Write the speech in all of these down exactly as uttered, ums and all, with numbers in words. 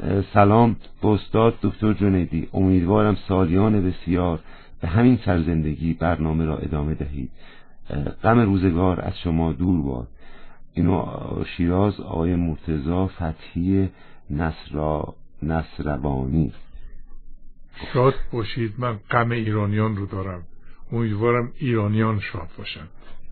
سلام به استاد دکتر جنیدی. امیدوارم سالیان بسیار به همین سرزندگی برنامه را ادامه دهید. غم روزگار از شما دور باد. اینو شیراز آقای مرتضی فتحی نصر نصربانی. شاد باشید. من غم ایرانیان رو دارم. امیدوارم ایرانیان شاد باشند.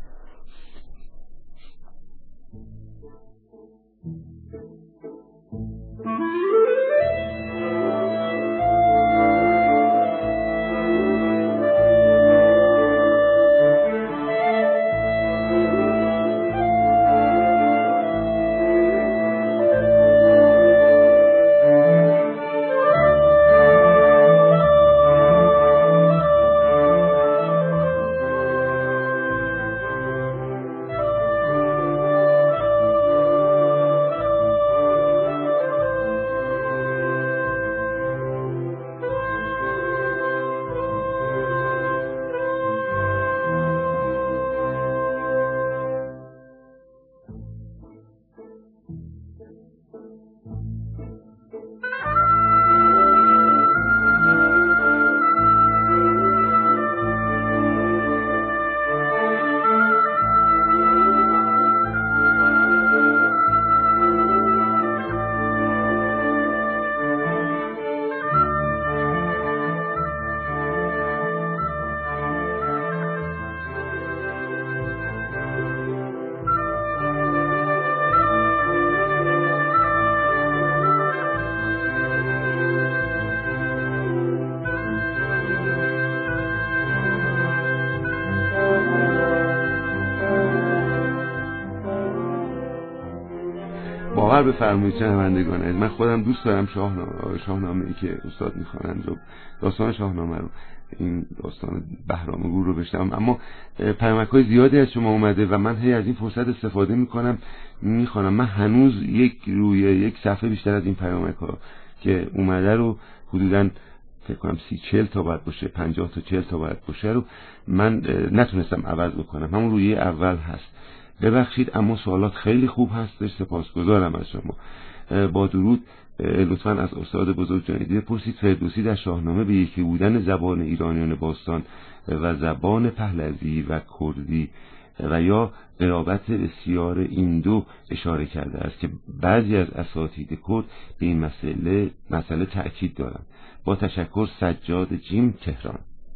باور بفرمایید شنوندگان عزیز، من خودم دوست دارم شاهنامه شاهنامه ای که استاد میخوانند رو، داستان شاهنامه رو، این داستان بهرام‌گور رو بشنوم، اما پیامک‌های زیادی از شما اومده و من هی از این فرصت استفاده میکنم میخوانم. من هنوز یک روی یک صفحه بیشتر از این پیامک‌ها که اومده رو حدوداً فکر کنم سی چهل تا باید باشه، پنجاه تا چهل تا باید باشه رو من نتونستم عوض بکنم. همون روی اول هست. ببخشید اما سوالات خیلی خوب هستش. سپاسگزارم از شما. با درود لطفاً از استاد بزرگ جنیدی بپرسید فردوسی در شاهنامه به یکی بودن زبان ایرانیان باستان و زبان پهلوی و کردی و یا قرابت بسیار این دو اشاره کرده است که بعضی از اساتید کرد به این مسئله مسئله تأکید دارند. با تشکر، سجاد جیم، تهران.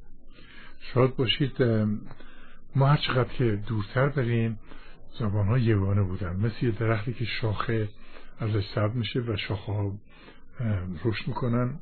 شاد باشید. ما هر چقدر که دورتر بریم زبان ها یگانه بودن، مثل یه درختی که شاخه ازش سبز میشه و شاخه ها رشد میکنن،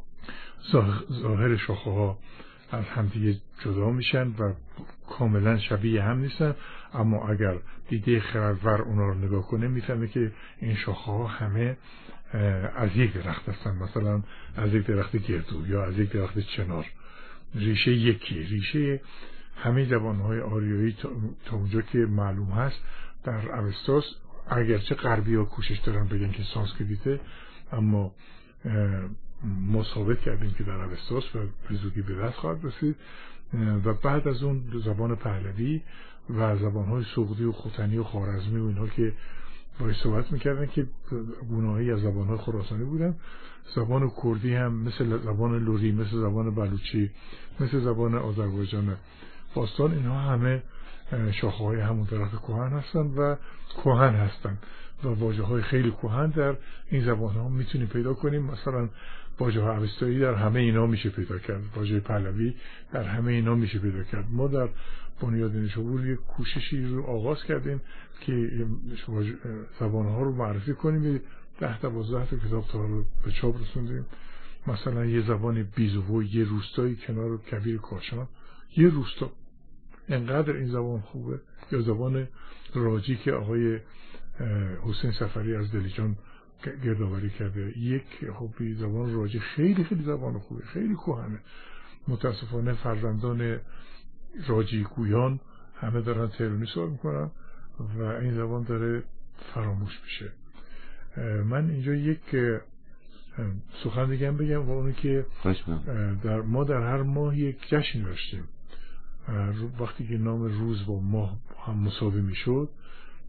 ظاهر شاخه ها از همدیگه جدا میشن و کاملا شبیه هم نیستن، اما اگر دیده خردور اونا رو نگاه کنه میفهمه که این شاخه ها همه از یک درخت هستن، مثلا از یک درخت گردو یا از یک درخت چنار. ریشه یکی، ریشه همه زبانهای آریایی تا اونجا که معلوم هست در اوستاس، اگرچه غربی ها کوشش دارن بگن که سانسکریته، اما ما ثابت کردیم که در اوستاس و به زودی به دست خواهد رسید. و بعد از اون زبان پهلوی و زبانهای سغدی و ختنی و خوارزمی و اینها که باید صحبت میکردن که گونه‌هایی از زبانهای خراسانی بودن. زبان کردی هم مثل زبان لوری، مثل زبان بلوچی، مثل زبان آذربایجان باستان، اینها همه شاخه‌های همون درخت کهن هستن و کهن هستن و واژه‌های خیلی کهن در این زبان‌ها میتونیم پیدا کنیم. مثلا واژه اوستایی در همه اینا میشه پیدا کرد، واژه پهلوی در همه اینا میشه پیدا کرد. ما در بنیاد نیشابور یک کوششی رو آغاز کردیم که زبان‌ها رو معرفی کنیم. ده دوازده تا کتاب تا رو به چاپ رسوندیم. مثلا یه زبان بیزوو، یه روستایی کنار کویر کاشان، یه روستا، انقدر این زبان خوبه. یا زبان راجی که آقای حسین سفری از دلیجان گردآوری کرده، یک خوبی زبان راجی، خیلی خیلی زبان خوبه، خیلی کهنه. متاسفانه فرزندان راجی گویان همه دارن تهرانی صحبت میکنن و این زبان داره فراموش میشه. من اینجا یک سخن دیگه هم بگم و اونی که در ما در هر ماه یک جشن داشتیم. وقتی که نام روز با ماه هم مساوی میشد،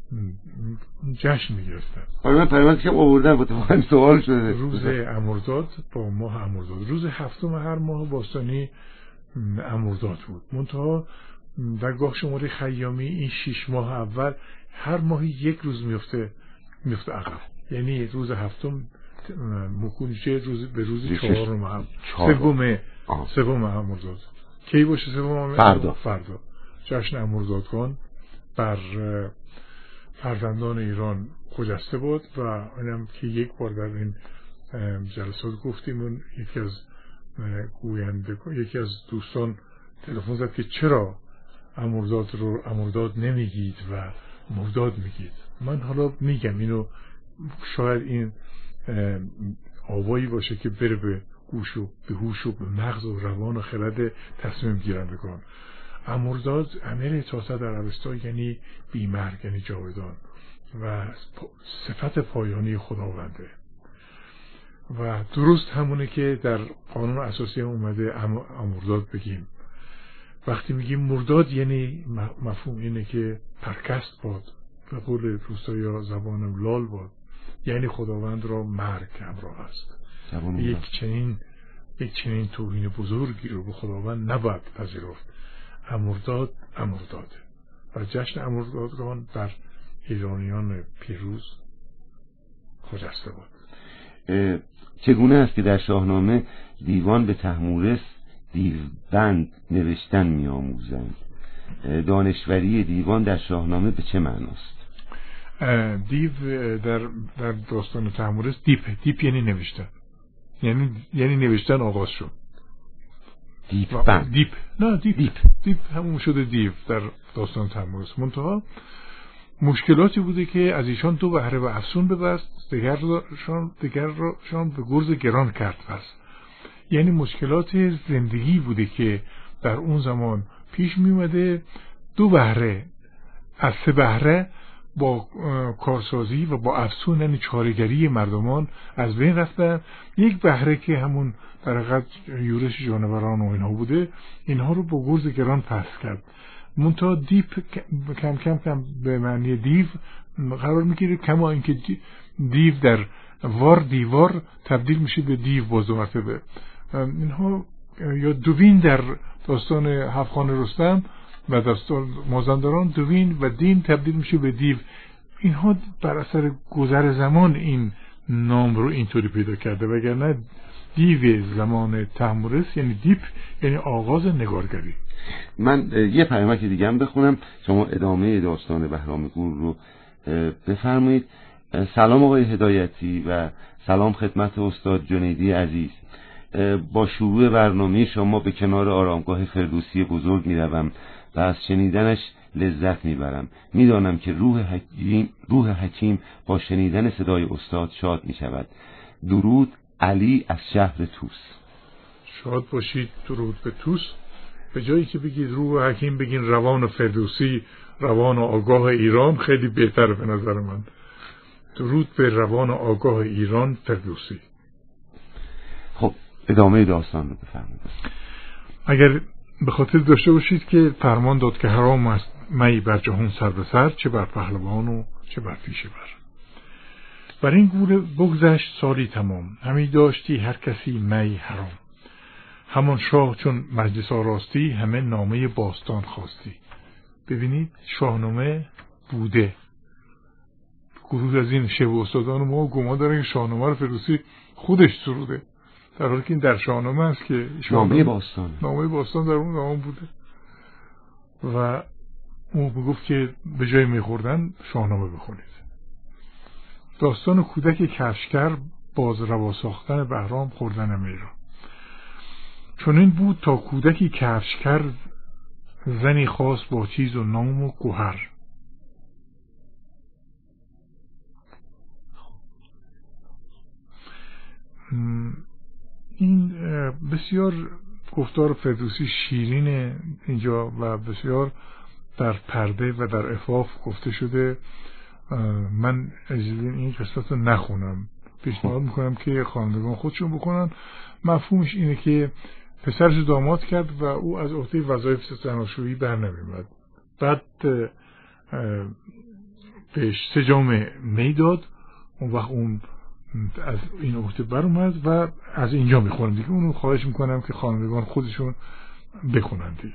جشن میگرفتن. آره من پیامک که آوردن با تو سوال شده. روز امرداد با ماه امرداد، روز هفتم هر ماه باستانی امرداد بود. منتها در گاه شماره خیامی این شش ماه اول هر ماهی یک روز میفته میفته عقب، یعنی روز هفتم مکونجه روز به روز چهارم هم سوم سوم امرداد کی باشه؟ سوم فردا فردا جشن امردادگان بر فرزندان ایران خجسته بود و اینم که یک بار در این جلسات گفتیم. اون یکی از گوینده یکی از دوستان تلفن زد که چرا امرداد رو امرداد نمیگید و مرداد میگید. من حالا میگم اینو، شاید این آوایی باشه که بره به گوش و به هوش و به مغز و روان و خرد تصمیم گیرندگان. امرداد امیر تاسع در اوستا یعنی بیمرگ، یعنی جاودان و صفت پایانی خداونده و درست همونه که در قانون اساسی اومده امرداد بگیم. وقتی میگیم مرداد یعنی مفهوم اینه که پرکست باد، به قول روستایی زبانم لال باد، یعنی خداوند را مرگ همراه است. یک چنین یک چنین توهین بزرگی رو به خداوند نباید پذیرفت. امرداد امرداده و جشن امردادگان بر ایرانیان پیروز خجسته بود. چگونه است که در شاهنامه دیوان به طهمورث دیوبند نوشتن می آموزند؟ دانشوری دیوان در شاهنامه به چه معناست؟ دیو در در داستان طهمورث دیپ دیپ یعنی نوشتن، یعنی یعنی نوشتن آغاز شد. دیپ بند. دیپ نه دیپ دیپ دیپ همون شده دیو در داستان طهمورث. منتها مشکلاتی بوده که از ایشان دو بهره و افسون ببست، دیگرشان دیگرشان به گرز گران کرد. پس یعنی مشکلات زندگی بوده که در اون زمان پیش می اومده. دو بهره از سه بهره با کارسازی و با افسون یعنی چاره‌گری مردمان از بین رفتن. یک بهره که همون در حقیقت یورش جانوران و اینها بوده، اینها رو با گرز گران پس کرد. منتها دیپ کم کم کم به معنی دیو قرار میگیره، کما اینکه دیو در وار دیوار تبدیل میشه به دیو باز دو مرتبه. اینها یا دوین در داستان هفت‌خوان رستم و داستان مازندران دوین و دین تبدیل میشه به دیو. اینها بر اثر گذر زمان این نام رو اینطوری پیدا کرده، وگرنه دیو زمان طهمورث یعنی دیپ یعنی آغاز نگارگری. من یه پیامک دیگه هم بخونم، شما ادامه داستان بهرامگور رو بفرمایید. سلام آقای هدایتی و سلام خدمت استاد جنیدی عزیز. با شروع برنامه شما به کنار آرامگاه فردوسی بزرگ میروم و از شنیدنش لذت میبرم. میدانم که روح حکیم روح حکیم با شنیدن صدای استاد شاد میشود. درود، علی از شهر توس. شاد باشید. درود به توس. به جایی که بگید روح حکیم بگین روان فردوسی، روان آگاه ایران، خیلی بهتره به نظر من. درود به روان آگاه ایران فردوسی. خب ادامه داستان رو بفرمایید. اگر به خاطر داشته باشید که فرمان داد که حرام است می بر جهان سر به سر، چه بر پهلوان و چه بر پیشه بر. بر این گونه بگذشت سالی تمام، همی داشتی هر کسی می حرام. همان شاه چون مجلس آراستی، همه نامه باستان خواستی. ببینید شاهنامه بوده. گروه از این شیخ استادان ما گمان دارن که شاهنامه رو فردوسی خودش سروده، در حالی که این در شاهنامه است که نامه باستان نامه باستان در اون زمان بوده و اون میگفت که به جای میخوردن شاهنامه بخونید. داستان کودک کفشگر باز روا ساختن بهرام خوردن میرا. چون این بود تا کودکی کفشگر زنی خاص با چیز و نام و گوهر. این بسیار گفتار فردوسی شیرین اینجا و بسیار در پرده و در عفاف گفته شده. من این قصت رو نخونم، پیشنهاد میکنم که خوانندگان خودشون بکنن. مفهومش اینه که پسرش داماد کرد و او از عهده وظایف زناشویی بر نمی‌آمد. بعد بهش سه جام می داد. اون وقت اون از این عهده بر اومد و از اینجا میخونم دیگه. اونو خواهش میکنم که خوانندگان خودشون بخونن دیگه.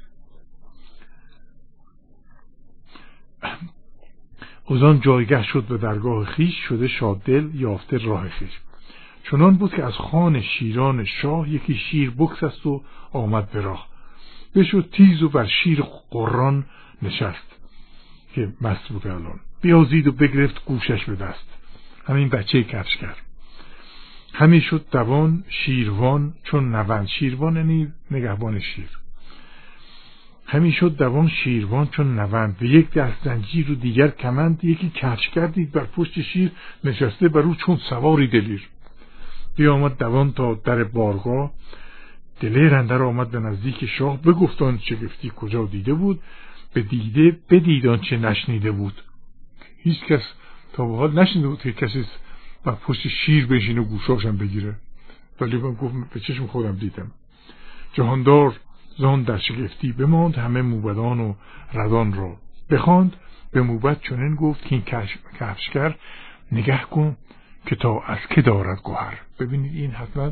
از آن جایگه شد به درگاه خیش، شده شاددل یافته راه خیش. چنان بود که از خان شیران شاه یکی شیر بگسست و آمد به راه. بشد تیز و بر شیر قران نشست که مست بود الان. بیازید و بگرفت گوشش به دست، همین بچه کفشگر. همی شد دوان شیروان چون نوند، شیروان یعنی نگهبان شیر. همی شد دوان شیروان چون نوند، به یک دست زنجیر و دیگر کمند. یکی کفشگر دید بر پشت شیر نشسته، بر او چون سواری دلیر. بیامد دوان تا در بارگاه، دلیر اندر آمد به نزدیک شاه. بگفت آن شگفتی کجا دیده بود، به دیده بدید آن چه نشنیده بود. هیچ کس تا به حال نشنیده بود که کسی بر پشت شیر بشینه و گوشاشم بگیره، ولی من گفت به چشم خودم دیدم. جهاندار زان در شگفتی بماند، همه موبدان و ردان را بخواند. به موبد چنین گفت که این کفشگر نگه کن که تا از که دارد گوهر. ببینید این حتما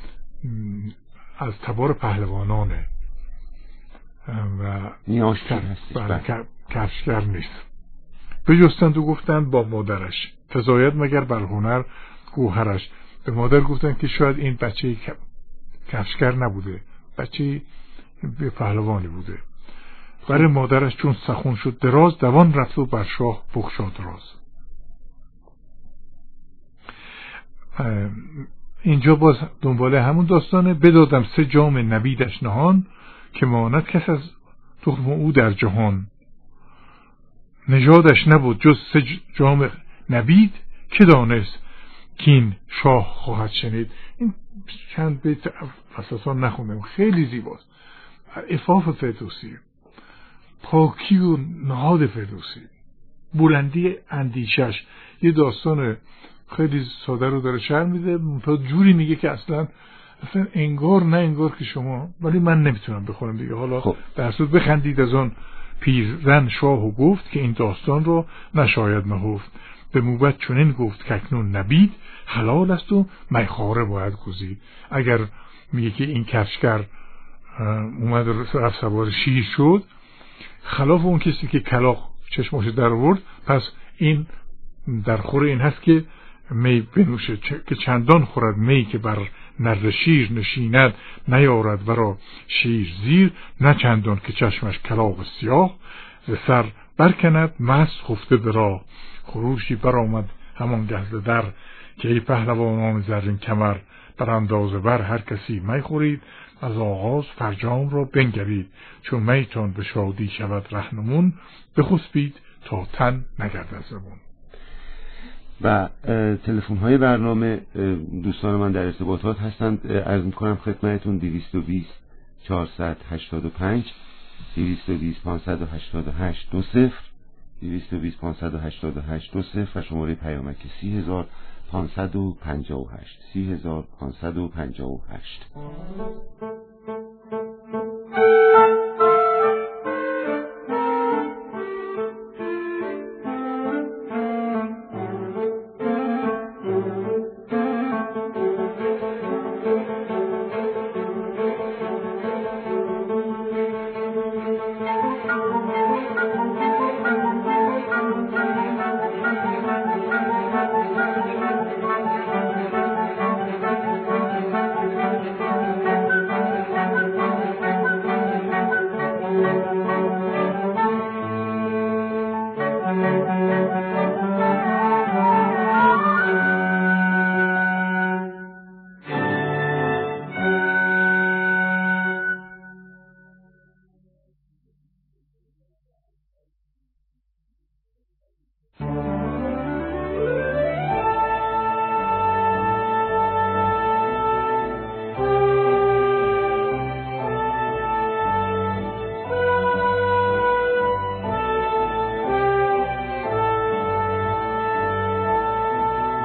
از تبار پهلوانانه و کفشگر نیست. بجستند و گفتند با مادرش، فزاید مگر بر هنر گوهرش. به مادر گفتند که شاید این بچه کفشگر نبوده، بچه به پهلوانی بوده. برای مادرش چون سخن شد دراز، دوان رفت و بر شاه بگشاد راز. اینجا باز دنباله همون داستانه. بدادم سه جام نبیدش نهان، که ماند کس از تخم او در جهان. نژادش نبود جز سه جام نبید، که دانست که این شاه خواهد شنید. این چند بیت اساسا نخوندم، خیلی زیباست. عفاف فردوسی، پاکی و نهاد فردوسی، بلندی اندیشش. یه داستان خیلی ساده رو داره شرح میده، تا جوری میگه که اصلا اصلا انگار نه انگار که شما، ولی من نمیتونم بخونم دیگه. حالا خب. در صورت بخندید از آن پیرزن شاه و گفت، که این داستان رو نشاید نهفت. به موبد چنین گفت که اکنون نبید، حلال است و میخواره باید گزید. اگر میگه که این کفشگر اومد رفت سوار شیر شد، خلاف اون کسی که کلاغ چشماشو در آورد، پس این در خور این هست که می بنوشه، که چندان خورد می که بر نر شیر نشیند، نیارد ورا شیر زیر. نه چندان که چشمش کلاغ سیاه، ز سر برکند مست خفته به راه. خروشی بر آمد همان گهز در، که ای پهلوانان زرین کمر. بر اندازه بر هر کسی می خورید، از آغاز فرجام را بنگرید. چون میتان به شادی شود رهنمون، بخسبید تا تن نگردد زبون. و تلفن های برنامه دوستان من در ارتباطات هستند. عرض میکنم خدمتتون دویست و بیست چهارصد و هشتاد و پنج دویست و بیست پانصد و هشتاد و هشت دو صفر دویست و بیست پانصد و هشتاد و هشت دو صفر و شماره پیامک سی هزار پانصد و پنجاه و هشت سی هزار پانصد و پنجاه و هشت.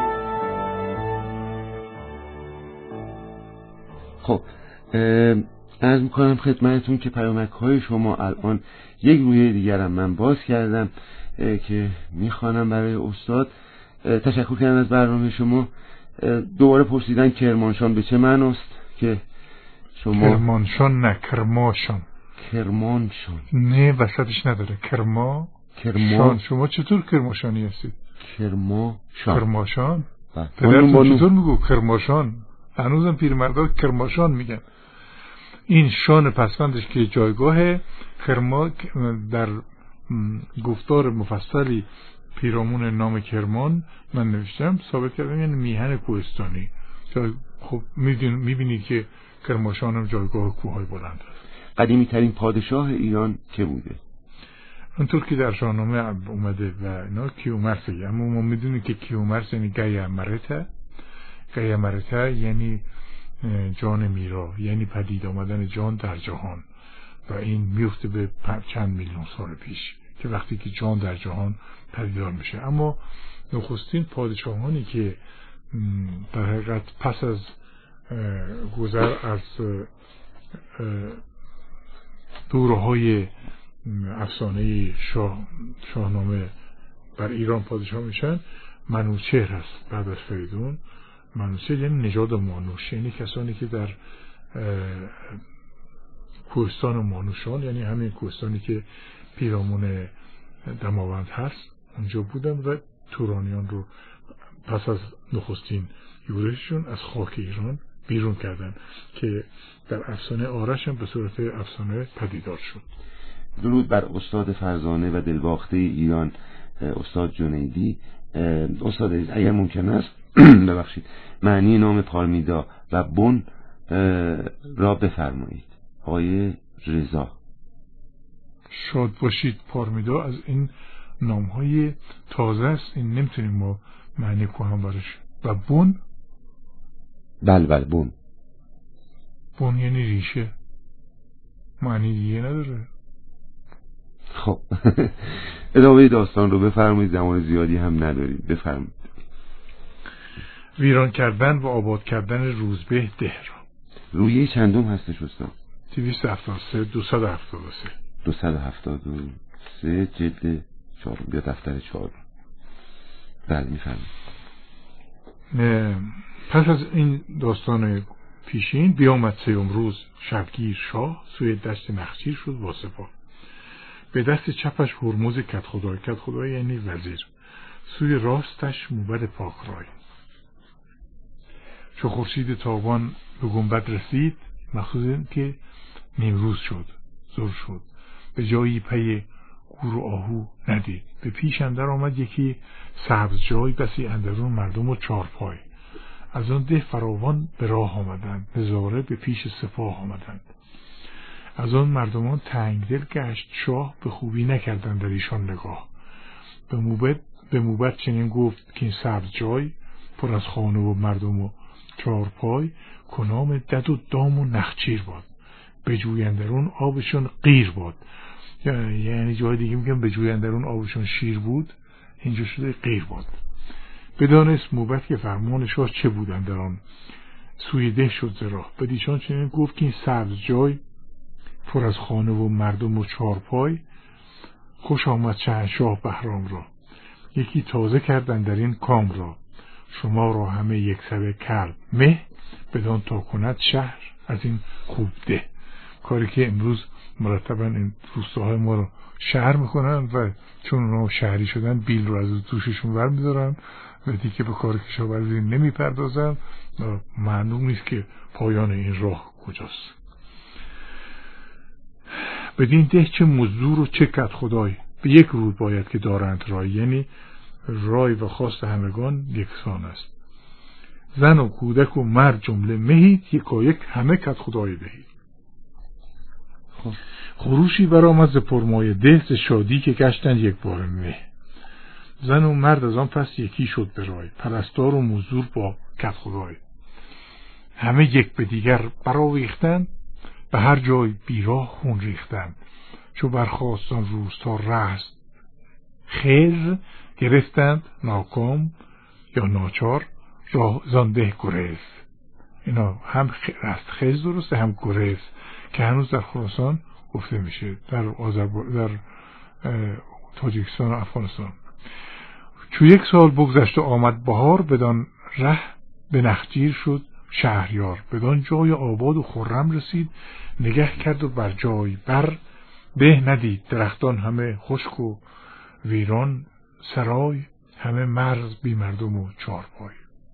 خب عرض میکنم خدمتتون که پیامک های شما الان یک رویه دیگرم من باز کردم که میخوانم برای استاد. تشکر کردم از برنامه شما. دوباره پرسیدن کرمانشاه به چه معناست که شما کرمانشاه نه کرماشان کرمانشاه نه وسطش نداره کرما کرما. شما چطور کرماشانی هستید؟ کرماشان کرماشان پدرتون چطور میگو کرماشان؟ هنوزم پیرمردا کرماشان میگن. این شان پسوندش که جایگاه کرما در گفتار مفصلی پیرامون نام کرمان من نوشتم ثابت کردم یعنی میهن کوهستانی. خب میبینید که کرماشان هم جایگاه کوههای بلند است. قدیمی ترین پادشاه ایران که بوده؟ اونطور که در شاهنامه اومده و اینا کیومرث. اما ما میدونیم که کیومرث یعنی گیمرته. گیمرته یعنی جان میرا، یعنی پدید آمدن جان در جهان و این میفته به چند میلیون سال پیش که وقتی که جان در جهان پدیدار میشه. اما نخستین پادشاهانی که در حقیقت پس از گذر از دوره‌های افسانه شاه شاهنامه بر ایران پادشاه میشن منوچهر هست. بعد از فریدون منوچهر یعنی نژاد مانوش، یعنی کسانی که در کوهستان مانوشان، یعنی همین کوهستانی که پیرامون دماوند هست اونجا بودن و تورانیان رو پس از نخستین یورششون از خاک ایران بیرون کردن که در افسانه آرش هم به صورت افسانه پدیدار شد. درود بر استاد فرزانه و دلباخته ایران استاد جنیدی. استاد اگر ممکن است ببخشید معنی نام پارمیدا و بن را بفرمایید. آقای رضا. شاد باشید. پارمیدا از این نامهای تازه است، این نمیتونیم ما معنی کنم برش. و بن؟ بله بله بن. بن یعنی ریشه، معنی دیگه نداره. خب ادامه داستان رو بفرمایید، زمان زیادی هم ندارید. بفرمایید. ویران کردن و آباد کردن روزبه ده را. رویه چندم هستش استاد؟ دویست و هفتاد و سه دویست و هفتاد و سه دویست و هفتاد و سه جلد چهارم. بیا دفتر چهارم. بله میفرمایید. پس از این داستان پیشین بیامد سیوم روز شبگیر شاه سوی دشت نخچیر شد با سپاه. به دست چپش هرمز کدخدای، کدخدای یعنی وزیر، سوی راستش موبد پاکرای. چو خورشید تابان به گنبد رسید، مخصوص این که نیمروز شد، زور شد، به جایی پی گور و آهو ندید. به پیش اندر آمد یکی سبز جای، بسی اندرون مردم و چارپای. از آن ده فراوان به راه آمدند، نظاره به پیش سپاه آمدند. از آن مردمان تنگدل گشت شاه، به خوبی نکردند در ایشان نگاه. به موبد به موبد چنین گفت که این سبز جای، پر از خانه و مردم و چارپای، کنام دد و دام و نخچیر باد. به جویندرون آبشون قیر باد. یعنی جای دیگه میگم به جویندرون آبشون شیر بود، اینجا شده قیر باد. بدانست موبد که فرمان شاه چه بودن در آن سوی ده شد ز راه. بدیشان چنین گفت که این سبز جای، پر از خانه و مردم و چارپای، خوش آمد شهنشاه بهرام را. یکی تازه کردن در این کام را، شما را همه یک سبه کرد مه، بدان تا کند شهر از این خوب ده. کاری که امروز مرتبا این روستاهای ما رو شهر میکنن و چون اونا شهری شدن بیل رو از دوششون ور میدارن و دیگه به کار کشاورزی نمیپردازن و معلوم نیست که پایان این راه کجاست. بدین ده چه مزدور و چه کدخدای، به یک روی باید که دارند رای، یعنی رای و خواست همگان یکسان است. زن و کودک و مرد جمله مهید، یکا یک همه کدخدای دهید. خروشی برآمد ز پرمایه ده، ز شادی که گشتند یک بار مه. زن و مرد از آن پس یکی شد به رای، پرستار و مزدور با کدخدای. همه یک به دیگر برآویختند، به هر جای بیراه خون ریختند. چو برخاستان روز تا رست خیز، گرفتند ناکام یا ناچار راه زان ده گریز. اینا هم رستخیز درسته هم گریز که هنوز در خراسان گفته میشه، در آذربایجان، در تاجیکستان و افغانستان. چو یک سال بگذشت و آمد بهار، بدان ره به نخجیر شد شهریار. بدان جای آباد و خرم رسید، نگه کرد و بر جای بر به ندید. درختان همه خشک و ویران، سرای همه مرز بی مردم و چارپای.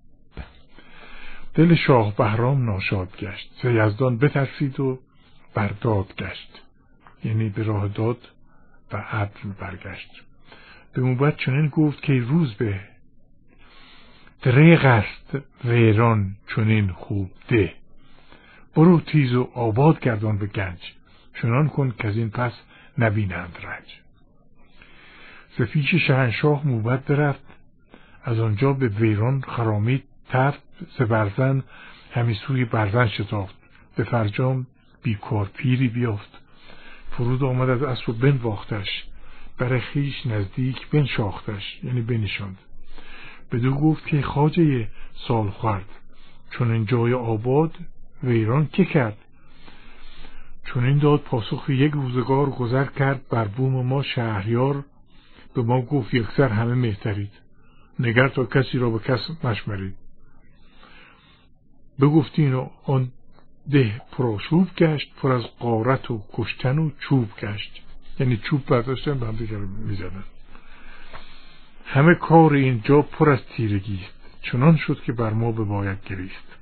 دل شاه بهرام ناشاد گشت، ز یزدان بترسید و بر داد گشت. یعنی به راه داد و عدل برگشت. به موبت چنین گفت که روز به دریغ است ویران چنین خوب ده. برو تیز و آباد گردان به گنج، چنان کن که از این پس نبینند رنج. ز پیش شهنشاه موبت برفت، از آنجا به ویران خرامید تفت. ز برزن همی سوی برزن شتافت، به فرجام بیکار پیری بیافت. فرود آمد از اسب و بنواختش، بر خویش نزدیک بنشاختش، یعنی بنشاند. بدو گفت که خواجه سال خورد، چون این جای آباد ویران که کرد. چون این داد پاسخ یک روزگار، گذر کرد بر بوم ما شهریار. به ما گفت یکسر همه مهترید، نگر تا کسی را به کس نشمرید. بگفتین و آن ده پرآشوب گشت، پر از غارت و کشتن و چوب گشت. یعنی چوب برداشتن به هم دیگر میزدن. همه کار اینجا پر از تیرگیست، چنان شد که بر ما بباید گریست.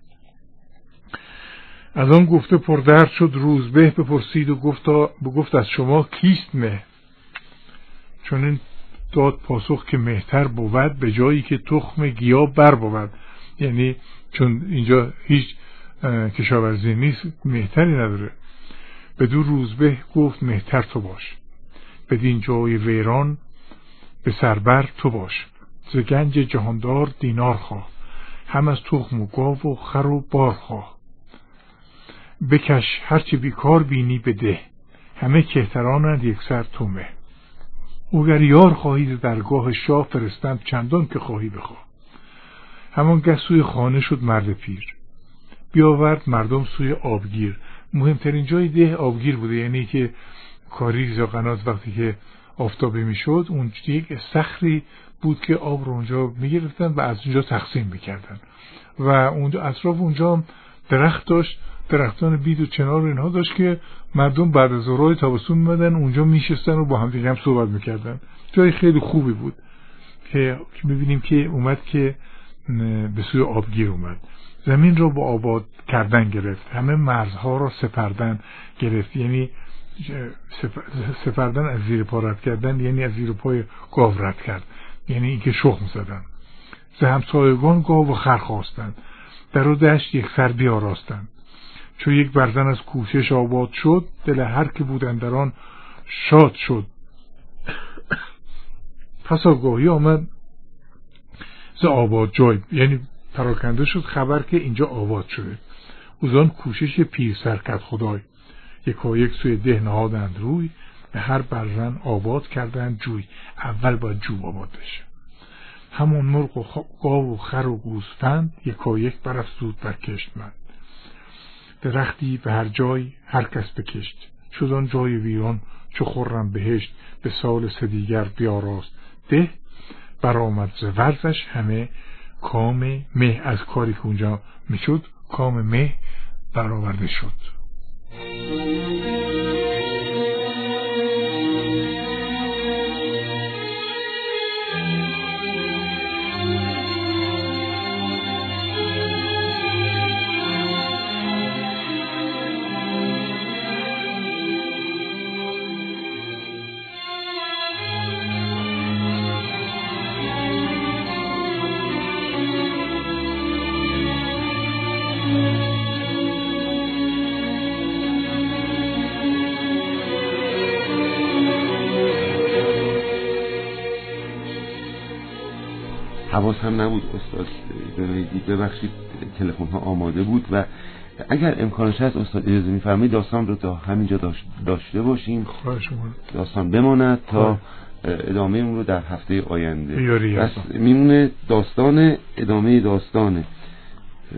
از آن گفته پر درد شد روزبه، بپرسید و گفتا بگفت از شما کیست مه. چون این داد پاسخ که مهتر بود، به جایی که تخم گیاه بر بود. یعنی چون اینجا هیچ کشاورزی نیست، مهتری نداره. بدو روزبه گفت مهتر تو باش، بدین جای ویران به سربر تو باش. ز گنج جهاندار دینار خواه، هم از تخم و گاو و خر و بار خواه. بکش هرچی بیکار بینی بده، همه کهترانند یک سر تو مه. اوگر یار خواهی درگاه شاه، فرستم چندان که خواهی بخواه. همان گه سوی خانه شد مرد پیر، بیاورد مردم سوی آبگیر. مهمترین جای ده آبگیر بوده، یعنی که کاریز یا قنات وقتی که آفتابه میشد، اون یک صخری بود که آب رو اونجا میگرفتن و از اونجا تقسیم میکردن و اونجا اطراف اونجا درخت داشت، درختان بید و چنار و اینها داشت که مردم بعد از ظهرهای تابستون میمدن اونجا میشستن و با هم دیگه هم صحبت میکردن. جای خیلی خوبی بود که میبینیم که اومد که به سوی آبگیر اومد. زمین رو با آباد کردن گرفت، همه مرزها رو سپردن گرفت. یعنی سپردن از زیر پا رد کردن، یعنی از زیر پای گاو رد کرد، یعنی اینکه شخم زدن. ز همسایگان گاو و خر خواستند، در و دشت یک سر بیاراستند. چو یک برزن از کوشش آباد شد، دل هر که بودن در آن شاد شد. پس آگاهی آمد ز آباد جای، یعنی پراکنده شد خبر که اینجا آباد شده. اوزان کوشش پیر سر کرد خدای، یکا یک سوی ده نهادند روی. به هر برزن آباد کردند جوی، اول باید جو آباد بشه. همون مرغ و گاو و خر و گوسفند، یکا یک برافزود بر کشتمند. درختی به هر جای هر کس بکشت، شد آن جای ویران چو خرم بهشت. به سال سه دیگر بیاراست ده، برآمد ز ورزش همه کام مه. از کاری که اونجا میشد کام مه برآورده شد. حواس هم نبود استاد ببخشید ببخشید تلفن ها آماده بود و اگر امکانش هست استاد اجازه می‌فرمایید داستان رو تا همینجا داشت داشته باشیم. داستان بماند تا ادامه اون رو در هفته آینده. بس میمونه داستان ادامه داستانه.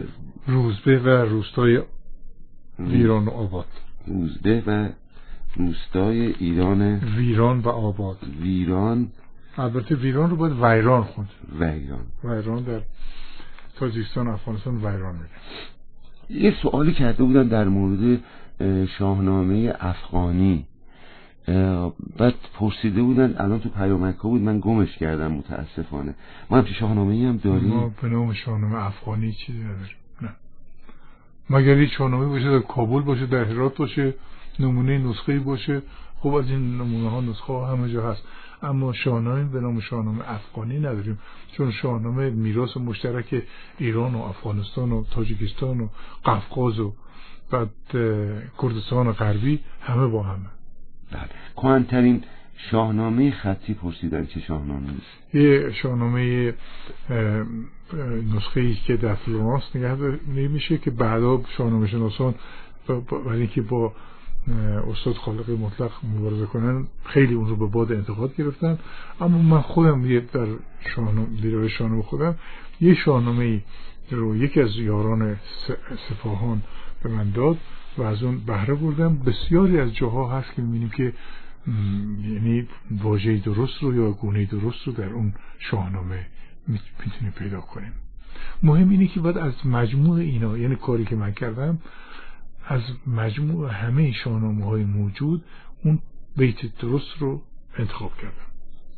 روزبه و روستای ویران و آباد. روزبه و روستای ایران ویران و آباد. ویران، البته ویران رو باید ویران خوند. ویران ویران در تاجیکستان افغانستان ویران میگن. یه سوالی کرده بودن در مورد شاهنامه افغانی، بعد پرسیده بودن، الان تو پیامک ها بود من گمش کردم متاسفانه. ما همچه شاهنامه‌ای هم داریم؟ ما به نام شاهنامه افغانی چیزی نداریم، نه. مگر این شاهنامه باشه در کابل باشه، در هرات باشه، نمونه نسخه‌ای باشه. خب از این نمونه ها نسخه ها همه جا هست، اما شاهنامه به نام شاهنامه افغانی نداریم، چون شاهنامه میراث مشترک ایران و افغانستان و تاجیکستان و قفقاز و بعد کردستان غربی همه با همه. بله. کهن‌ترین شاهنامه خطی پرسیدن چه شاهنامه است؟ یه شاهنامه نسخه‌ای که در فلورانس نگهداری میشه که بعدا شاهنامه شناسان برای اینکه با استاد خالق مطلق مبارزه کنن خیلی اون رو به باد انتقاد گرفتن. اما من خودم یه در شاهنامه ویرایش شاهنامه خودم یه شاهنامه رو یکی از یاران سپاهان به من داد و از اون بهره بردم. بسیاری از جاها هست که می‌بینیم که یعنی واژه درست رو یا گونه درست رو در اون شاهنامه میتونیم پیدا کنیم. مهم اینه که باید از مجموع اینا، یعنی کاری که من کردم، از مجموع همه شاهنامه های موجود اون بیت درست رو انتخاب کردم.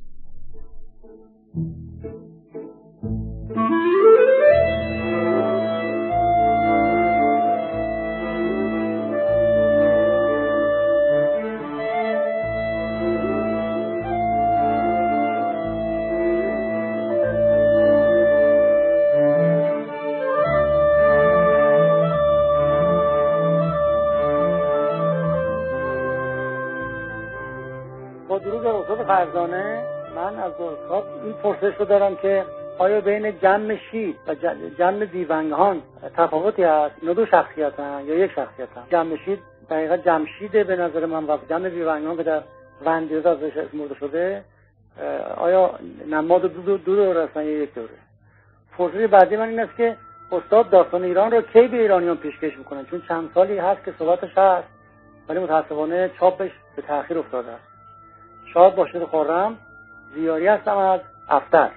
فرزانه، من از استاد این پرسش رو دارم که آیا بین جمشید و جمع دیونگان تفاوتی هست؟ اینا دو شخصیت هستن یا یک شخصیت هستن؟ جمشید دقیقا جمشیده به نظر من و جمع دیونگان که در وندیز ازش اسمورده شده آیا نماد دو دو دو دور هستن یا یک دوره؟ پرسش بعدی من این است که استاد داستان ایران رو کی به ایرانیان پیشکش میکنن؟ چون چند سالی هست که صحبتش هست ولی متاسفانه چاپش به تأخیر افتاده است. شاد باشید خورم. زیاری هستم از افتر.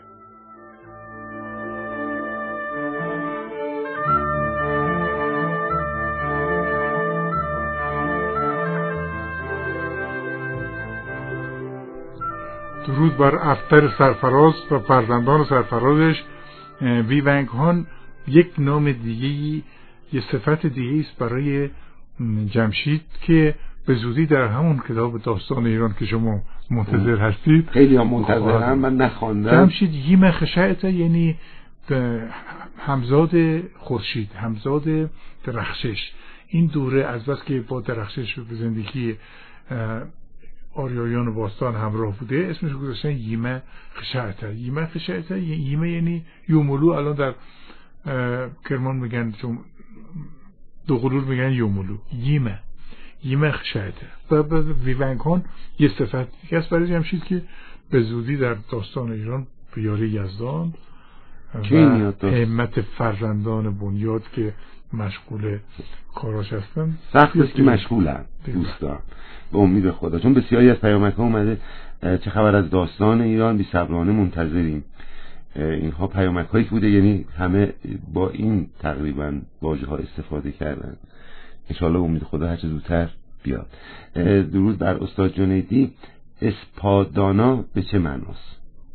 درود بر افتر سرفراز و فرزندان سرفرازش. ویونگهان یک نام دیگه‌ای، یه صفت دیگه‌ای است برای جمشید که به زودی در همون کتاب داستان ایران که شما منتظر هستید، خیلی هم منتظرم، من نخواندم. جمشید ییم خشایته، یعنی همزاد خورشید، همزاد درخشش. این دوره از بس که با درخشش به زندگی آریایان و باستان همراه بوده اسمش گذاشتن ییم خشایته. ییم خشایته ییم یعنی یومولو. الان در کرمان میگن، چون دو قلور میگن یومولو. ییمه ییمه خشایته. و ویونگهان یه صفت دیگه است برای جمشید که به زودی در داستان ایران به یاری یزدان و همت فرزندان بنیاد که مشغول کاراش هستن. سخت است که مشغولن دوستان، به امید خدا، چون بسیاری از پیامک ها اومده چه خبر از داستان ایران، بی صبرانه منتظریم. اینها پیامک هایی بوده، یعنی همه با این تقریبا واژه ها استفاده کردن. انشاءالله امید خدا هرچه زودتر بیاد. درود بر استاد جنیدی. اسپادانا به چه معناست؟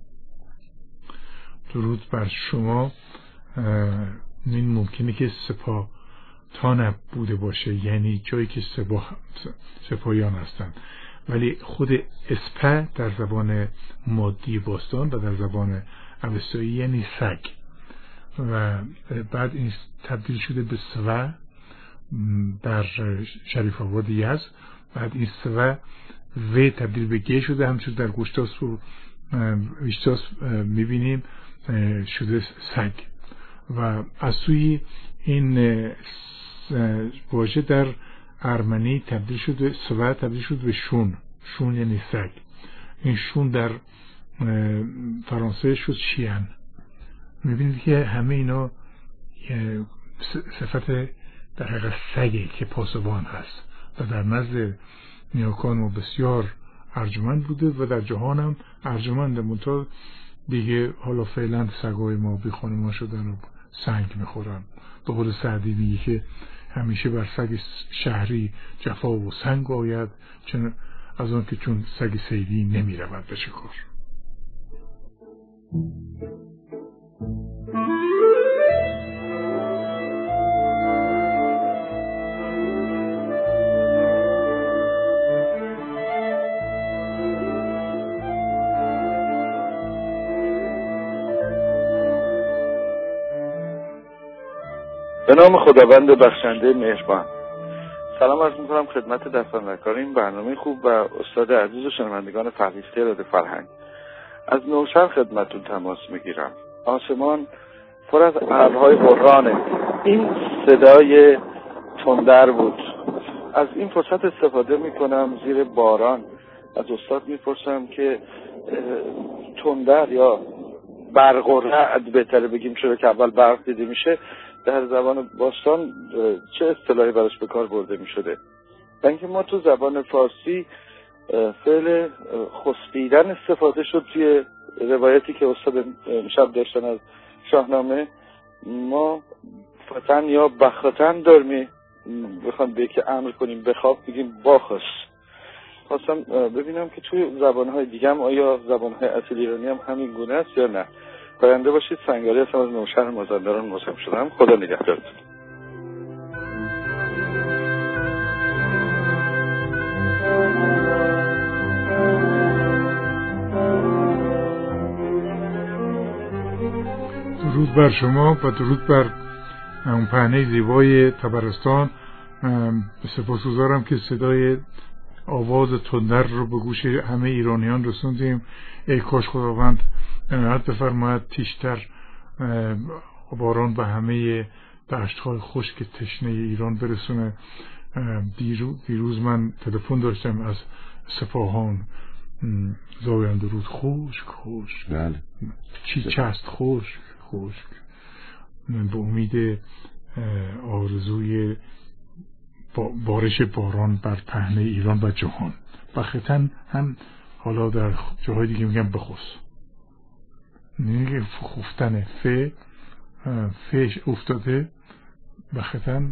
درود بر شما. این ممکنه که سپاه تا بوده باشه، یعنی جایی که سپاه سپاهیان هستن، ولی خود اسپه در زبان مادی باستان و در زبان اوستایی یعنی سگ، و بعد این تبدیل شده به سوه در شریف آباد یزد. بعد این سوه و تبدیل به گه شده، همچون در گوشتاس و ویشتاس میبینیم شده سگ. و از سوی این واژه در ارمنی تبدیل شده، سوه تبدیل شده به شون. شون یعنی سگ. این شون در فرانسه شد شیان. میبینید که همه اینا صفت در حقیقت سگی که پاسبان هست و در نزد نیاکان ما بسیار ارجمند بوده و در جهان هم ارجمنده. منتها دیگه حالا فعلا سگای ما بی خانمان شدن و سنگ میخورن. به قول سعدی میگه که همیشه بر سگ شهری جفا و سنگ آید، چون از آن که چون سگ صیدی نمی رود به شکار. به نام خداوند بخشنده مهربان. سلام عرض می‌کنم خدمت دستاندرکار این برنامه خوب و استاد عزیز و شنوندگان فریسته رادیو فرهنگ. از نوشهر خدمتتون تماس میگیرم. آسمان پر از ابرهای قرآنه. این صدای تندر بود. از این فرصت استفاده میکنم زیر باران از استاد میپرسم که تندر یا برق و رعد بهتره بگیم، چرا که اول برق دیده میشه، در زبان باستان چه اصطلاحی براش به کار برده می شده؟ و اینکه ما تو زبان فارسی فعل خسبیدن استفاده شد توی روایتی که استاد شب داشتن از شاهنامه. ما فتن یا بختن دارمی بخوام به که امر کنیم بخواب بگیم باخس. خواستم ببینم که توی زبانهای دیگه هم آیا زبانهای اصلی ایرانی هم همین گونه است یا نه. پاینده باشید. سنگاری هستم از نوشهر مازندران مصاحبه شدم. خدا نگهدارتون. درود بر شما و درود بر اون پهنه زیبای طبرستان. سپاسگزارم که صدای آواز تندر رو به گوش همه ایرانیان رسوندیم. ای کاش خداوند عنایت بفرماید تیشتر باران به همه دشت‌های خشک تشنه ایران برسونه. دیروز, دیروز من تلفن داشتم از سپاهان، زاویه درود خشک خشک بله. چی چست خشک خشک. به امید آرزوی بارش باران بر پهنه ایران و جهان. بختن هم حالا در جاهای دیگه میگن بخص، میگه خفتن ف فش افتاده بختن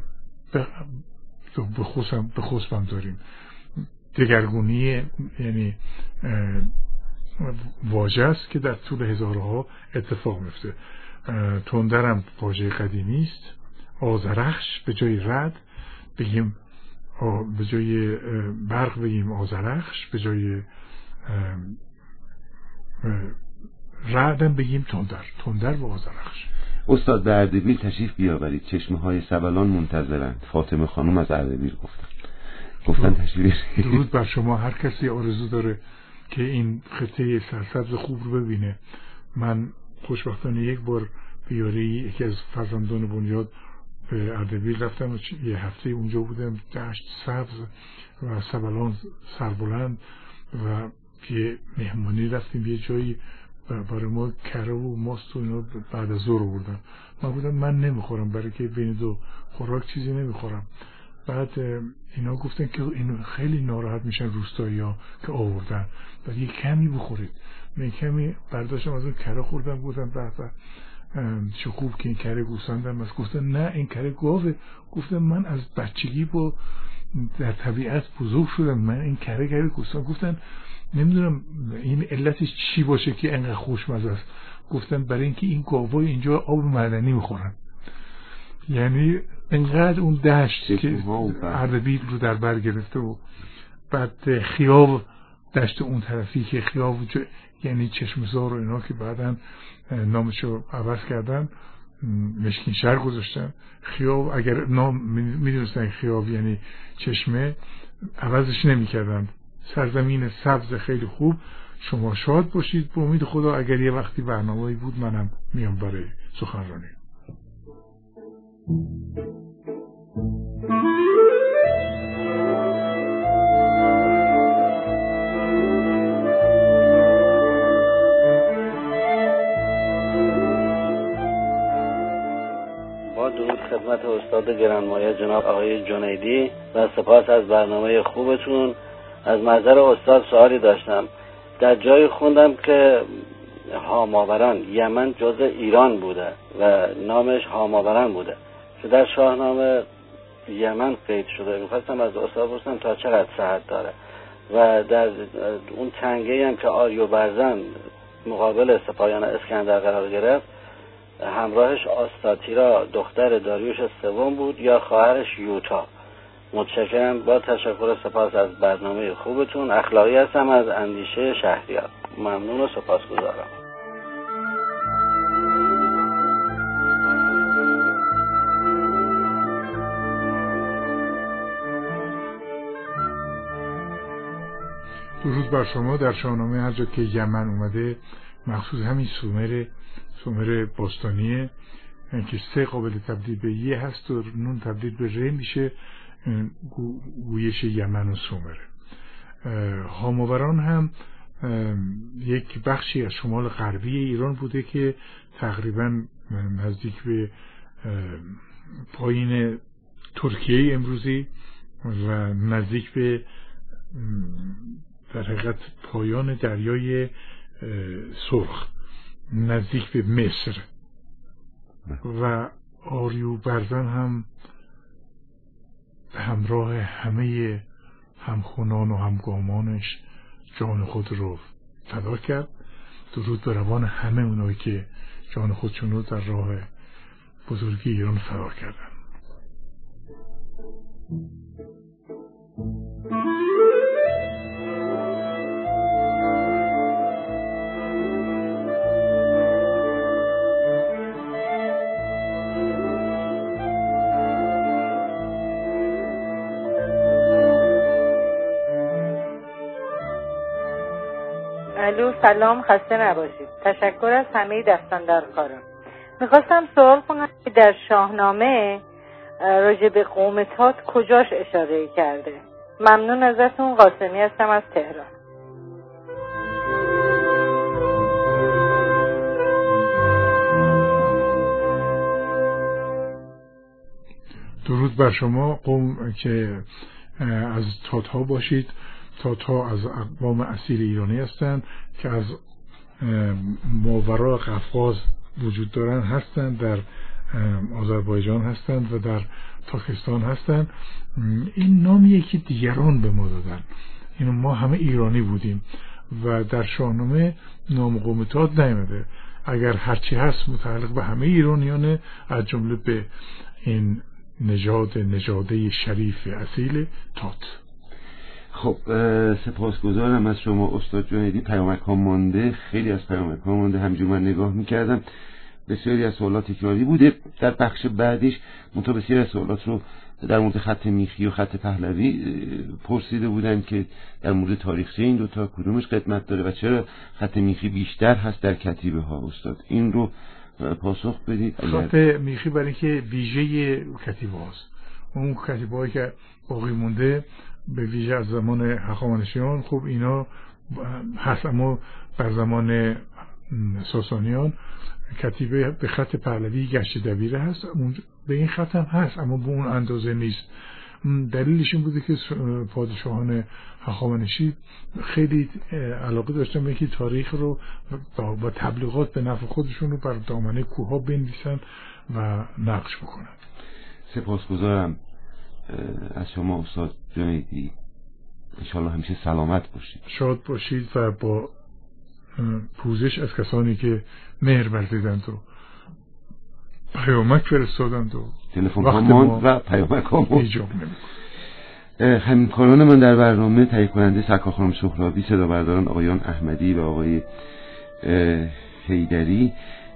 بخصم بخصم داریم. دگرگونی یعنی واژه است که در طول هزارها اتفاق میفته. تندرم واژه قدیمی است. آذرخش به جای رد بگیم، به جای برق بگیم آذرخش، به جای رعدم بگیم تندر تندر و آذرخش. استاد به اردبیل تشریف بیاورید، چشمه های سبلان منتظرند. فاطمه خانم از اردبیل گفتن گفتن تشریف. درود بر شما. هر کسی آرزو داره که این خطه سرسبز خوب رو ببینه. من خوشبختانه یک بار بیاری یکی از فرزندان بنیاد به اردبیل رفتم و یه هفته اونجا بودم. دشت سبز و سبلان سربلند و یه مهمانی رفتیم یه جایی برای ما کره و ماست و اینا بعد از ظهر آوردن. من بودم من نمیخورم، برای که بین دو خوراک چیزی نمیخورم. بعد اینا گفتن که اینو خیلی ناراحت میشن روستایی ها که آوردن، بعد یه کمی بخورید. من کمی برداشتم از اون کره خوردم. گفتم به به چه خوب که این کره گوسفندم است. گفتن نه این کره گاوه. گفتم من از بچگی با در طبیعت بزرگ شدم، من این کره کره گوسفند. گفتن نمیدونم این علتش چی باشه که انقدر خوشمزه است. گفتن برای اینکه این گاوای اینجا آب معدنی میخورن. یعنی انقدر اون دشت که اردبیل رو در بر گرفته و بعد خیاب دشت اون طرفی که خیاب یعنی چشمزار و اینا که بعدن نامشو عوض کردن مشکین شهر گذاشتن. خیاب اگر نام میدونستن خیاب یعنی چشمه عوضش نمی کردن. سرزمین سبز خیلی خوب. شما شاد باشید. به امید خدا اگر یه وقتی برنامه‌ای بود منم میام برای سخنرانی. با درود خدمت فرمایش جناب آقای جنیدی و سپاس از برنامه خوبتون. از منظر استاد سوالی داشتم. در جای خوندم که هاماوران یمن جزء ایران بوده و نامش هاماوران بوده که در شاهنامه یمن قید شده. میخواستم از استاد بپرسم تا چقدر صحت داره و در اون تنگه‌ای هم که آریوبرزن مقابل سپاهیان اسکندر قرار گرفت همراهش آستاتیرا دختر داریوش سوم بود یا خواهرش یوتا. متشکرم. با تشکر سپاس از برنامه خوبتون. اخلاقی هستم از اندیشه شهریار. ممنون و سپاسگزارم. درود بر شما. در شاهنامه هر جا که یمن اومده مخصوص همین سومر سومر باستانیه که سه قابل تبدیل به یه هست و نون تبدیل به ر میشه، گویش یمن و سومره. هاماوران هم یک بخشی از شمال غربی ایران بوده که تقریبا نزدیک به پایین ترکیه امروزی و نزدیک به در حقیقت پایان دریای سرخ، نزدیک به مصر. و آریوبرزن هم همراه همه همخونان و همگامانش جان خود رو فدا کرد. درود به روان همه اونایی که جان خودشون رو در راه بزرگی ایران فدا کردن. الو، سلام، خسته نباشید. تشکر از همه دستان در کارم. میخواستم سوال کنم که در شاهنامه راجع به قوم تات کجاش اشاره کرده؟ ممنون ازتون. قاسمی هستم از تهران. درود بر شما. قوم که از تات ها باشید. تات ها از اقوام اصیل ایرانی هستند که از ماورا قفقاز وجود دارن هستند، در آذربایجان هستند و در پاکستان هستند. این نامیه که دیگران به ما دادن، اینو ما همه ایرانی بودیم و در شاهنامه نام قوم تات نیامده. اگر هرچی هست متعلق به همه ایرانیانه، از جمله به این نژاد نژاده شریف اصیل تات. خب سپاسگزارم از شما استاد جنیدی. پیامک ها مانده، خیلی از پیامک ها مانده. همینجور من نگاه میکردم بسیاری از سوالات تکراری بوده. در بخش بعدیش منتها بسیاری از سوالات رو در مورد خط میخی و خط پهلوی پرسیده بودن که در مورد تاریخچه این دوتا کدومش قدمت داره و چرا خط میخی بیشتر هست در کتیبه ها. استاد این رو پاسخ بدید. خط میخی برای اینکه ویژه کتیبه هاست. اون کتیبه هایی که باقی مونده به ویژه از زمان هخامنشیان خب اینا هست، اما بر زمان ساسانیان کتیبه به خط پهلوی گشت دبیره هست. به این خط هم هست اما به اون اندازه نیست. دلیلش این بوده که پادشاهان هخامنشی خیلی علاقه داشتن به اینکه تاریخ رو با تبلیغات به نفع خودشون رو بر دامنه کوه‌ها بنویسن و نقش بکنن. سپاسگزارم از شما استاد جنیدی. انشالله همیشه سلامت باشید. شاد باشید و با پوزش از کسانی که مهر ورزیدند و پیامک فرستادند و تلفن ها ماند و پیامک ها ماند. همکاران من در برنامه تهیه کننده سرکار خانم سهرابی، صدا برداران آقایان احمدی و آقای حیدری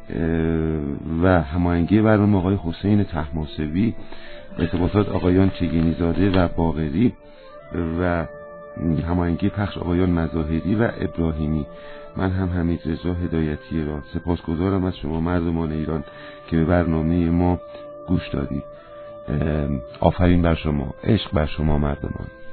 و هماهنگی برنامه آقای حسین طهماسبی، ارتباطات آقایان چگینی زاده و باقری و هماهنگی پخش آقایان مظاهری و ابراهیمی. من هم حمید رضا هدایتی را. سپاسگزارم از شما مردمان ایران که به برنامه ما گوش دادید. آفرین بر شما، عشق بر شما مردمان.